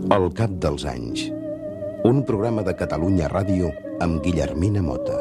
El cap dels anys. Un programa de Catalunya Ràdio amb Guillermina Mota.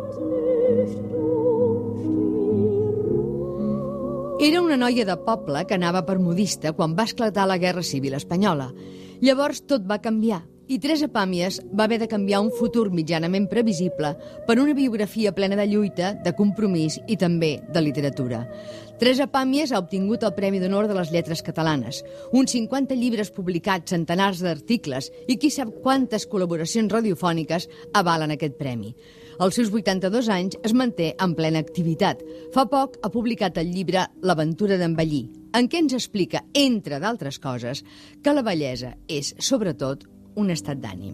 Era una noia de poble que anava per modista quan va esclatar la Guerra Civil Espanyola. Llavors tot va canviar i Teresa Pàmies va haver de canviar un futur mitjanament previsible per una biografia plena de lluita, de compromís i també de literatura. Teresa Pàmies ha obtingut el Premi d'Honor de les Lletres Catalanes, uns 50 llibres publicats, centenars d'articles i qui sap quantes col·laboracions radiofòniques avalen aquest premi. Als seus 82 anys es manté en plena activitat. Fa poc ha publicat el llibre L'aventura d'envellir, en què ens explica, entre d'altres coses, que la vellesa és, sobretot, un estat d'ànim.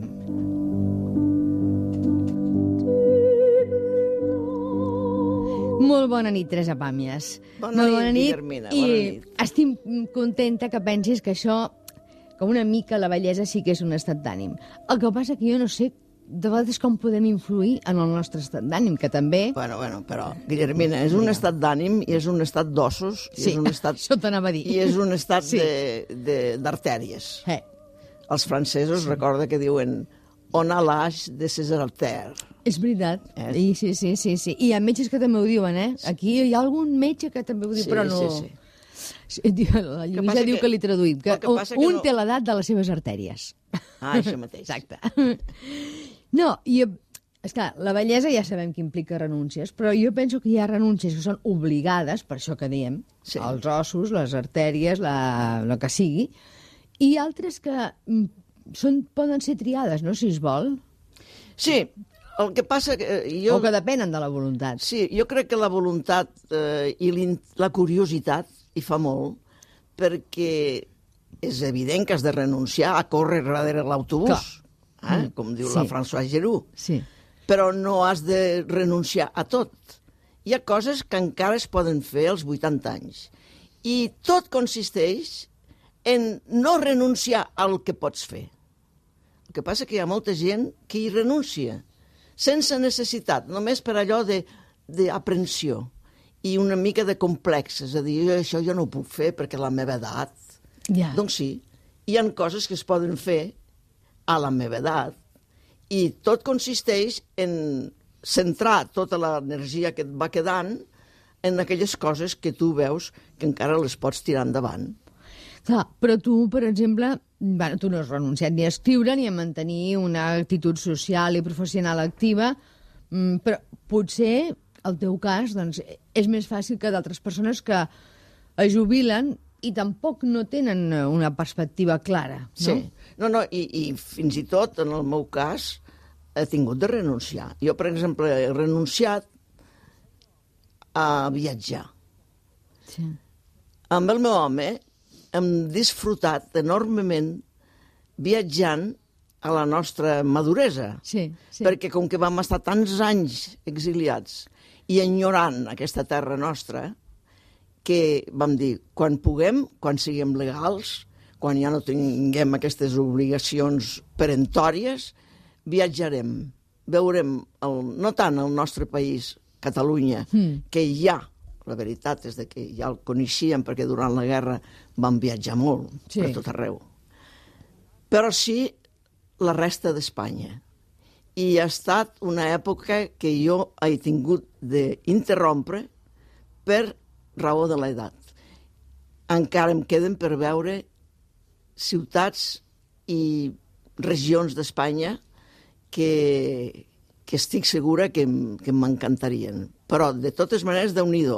Molt bona nit, Teresa Pàmies. Bona nit, Guillermina. I estic contenta que pensis que això, que una mica la bellesa sí que és un estat d'ànim. El que passa que jo no sé de vegades com podem influir en el nostre estat d'ànim, que també... Bueno, però, Guillermina, és un estat d'ànim i és un estat d'ossos. Sí, això t'anava a dir. I és un estat d'artèries. Els francesos recorda que diuen on a l'âge de ses artères. És veritat. Sí. I hi ha metges que també ho diuen, eh? Aquí hi ha algun metge que també ho diu, però no... Sí. La Lluïsa diu que li traduïm, que un té l'edat de les seves artèries. Ah, això mateix. Exacte. No, esclar, la bellesa ja sabem que implica renúncies, però jo penso que hi ha renúncies que són obligades, per això que diem, els ossos, les artèries, el que sigui, i altres que poden ser triades, no?, si es vol. Sí, el que passa... O que depenen de la voluntat. Sí, jo crec que la voluntat i la curiositat hi fa molt, perquè és evident que has de renunciar a córrer darrere l'autobús, com diu la Françoise Giroud. Sí. Però no has de renunciar a tot. Hi ha coses que encara es poden fer als 80 anys. I tot consisteix en no renunciar al que pots fer. El que passa que hi ha molta gent que hi renuncia, sense necessitat, només per allò d'aprensió i una mica de complex. És a dir, això jo no ho puc fer perquè a la meva edat... Ja. Doncs sí, hi ha coses que es poden fer a la meva edat i tot consisteix en centrar tota l'energia que et va quedant en aquelles coses que tu veus que encara les pots tirar endavant. Clar, però tu, per exemple, tu no has renunciat ni a escriure ni a mantenir una actitud social i professional activa, però potser, el teu cas, doncs, és més fàcil que d'altres persones que es jubilen i tampoc no tenen una perspectiva clara, no? Sí, i fins i tot, en el meu cas, he tingut de renunciar. Jo, per exemple, he renunciat a viatjar. Sí. Amb el meu home hem disfrutat enormement viatjant a la nostra maduresa. Sí. Perquè com que vam estar tants anys exiliats i enyorant aquesta terra nostra, que vam dir, quan puguem, quan siguem legals, quan ja no tinguem aquestes obligacions peremptòries, viatjarem, veurem no tant el nostre país, Catalunya, que ja, la veritat és que ja el coneixíem perquè durant la guerra vam viatjar molt per tot arreu, però sí la resta d'Espanya. I ha estat una època que jo he tingut d'interrompre per raó de l'edat. Encara em queden per veure ciutats i regions d'Espanya que estic segura que m'encantarien. Però, de totes maneres, Déu-n'hi-do.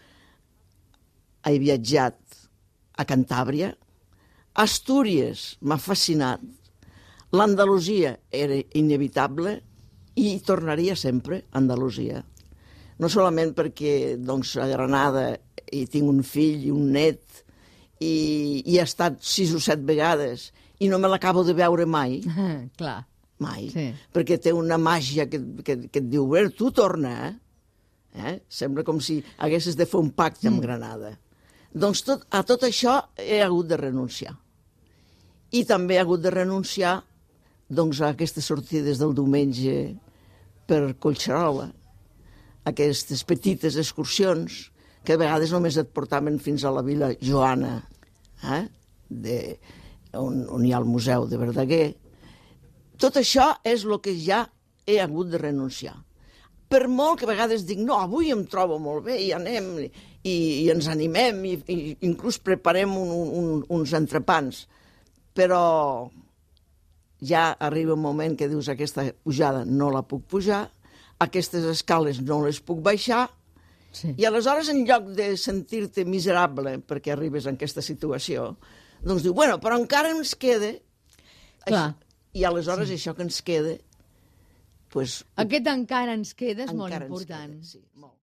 He viatjat a Cantàbria, Astúries m'ha fascinat, l'Andalusia era inevitable i tornaria sempre a Andalusia. No solament perquè doncs, a Granada hi tinc un fill i un net i he estat 6 o 7 vegades i no me l'acabo de veure mai. Clar. Mai. Sí. Perquè té una màgia que et diu, tu torna, Sembla com si haguessis de fer un pacte amb Granada. Doncs a tot això he hagut de renunciar. I també he hagut de renunciar doncs, a aquestes sortides del diumenge per Collserola, aquestes petites excursions que a vegades només et portaven fins a la Vila Joana, on hi ha el Museu de Verdaguer. Tot això és el que ja he hagut de renunciar. Per molt que a vegades dic, no, avui em trobo molt bé i anem i ens animem i inclús preparem uns entrepans, però ja arriba un moment que dius aquesta pujada no la puc pujar, aquestes escales no les puc baixar, i aleshores en lloc de sentir-te miserable perquè arribes en aquesta situació, doncs diu, bueno, però encara ens queda... Clar. I aleshores això que ens queda... Aquest encara ens queda és molt important. Sí, molt.